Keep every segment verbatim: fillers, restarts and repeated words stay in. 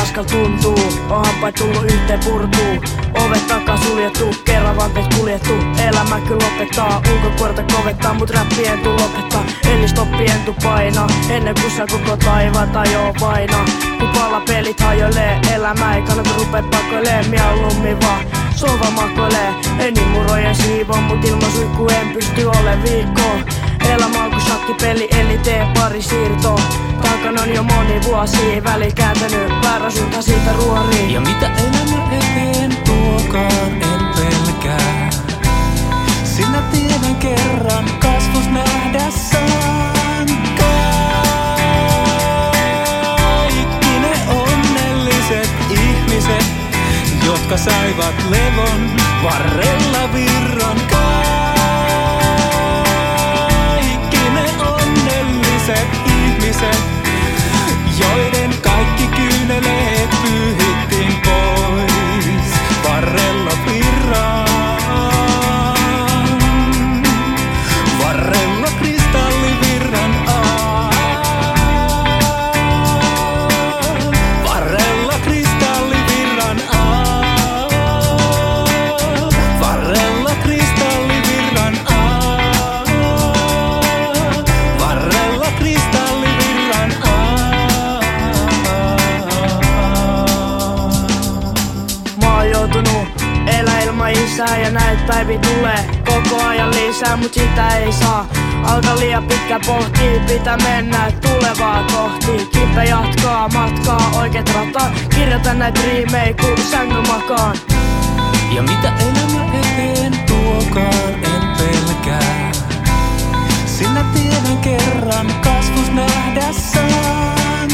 paskal tuntuu, onhan tullut yhteen purtuu. Ovet takaa suljettu, kerran vanteet kuljettu. Elämä kyllä lopettaa, ulkopuolta kovettaa, mut räppi en tuu lopettaa. Eli stoppi en tuu painaa, ennen kuin sä koko taivaan tajoo painaa. Kun palapelit hajoilee, elämä ei kannata rupea pakoilee. Mieluummin vaan sohva makoilee. En niin murojen siivoon, mut ilman suihku en pysty ole viikkoon. Elämä on ku shakkipeli, eli tee pari siirtoa. Takana on jo moni vuosi, väli kääntänyt väärä suunta siitä ruoriin. Ja mitä elämä eteen tuokaan en pelkää, sillä tiedän kerran kasvus nähdessään. Kaikki ne onnelliset ihmiset, jotka saivat levon varrella virran. Kaikki ne onnelliset ihmiset, joiden kaikki kyyneleet pyyhittiin pois varrella virran. Varrella kristallivirran aa. Varrella kristallivirran aa. Varrella kristallivirran aa. Varrella kristallivirran aa. Mä oon joutunut elää ilman isää ja näitä päiviä tulee koko ajan lisää, mut sitä ei saa. Alkaa liian pitkä pohtii, pitää mennä tulevaa kohti. Kippe jatkaa matkaa oikeet rataa, kirjoitan näitä riimejä kun sängyn makaan. Ja mitä elämä eteen tuokaan en pelkää, sillä tiedän kerran kasvus nähdessään.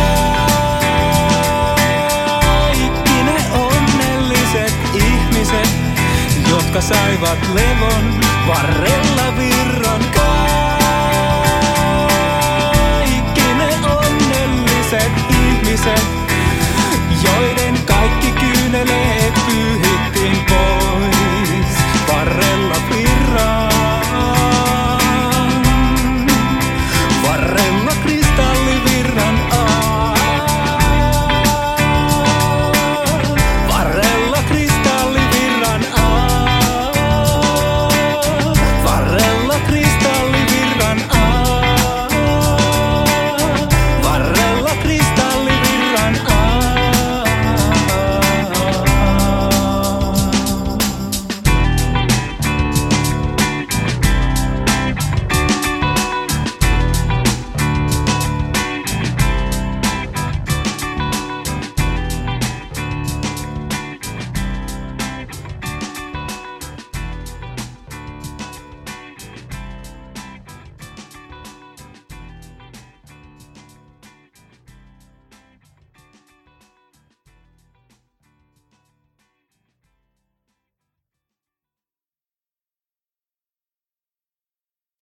Kaikki ne onnelliset ihmiset, jotka saivat levon varrella virran. Kaikki ne onnelliset ihmiset,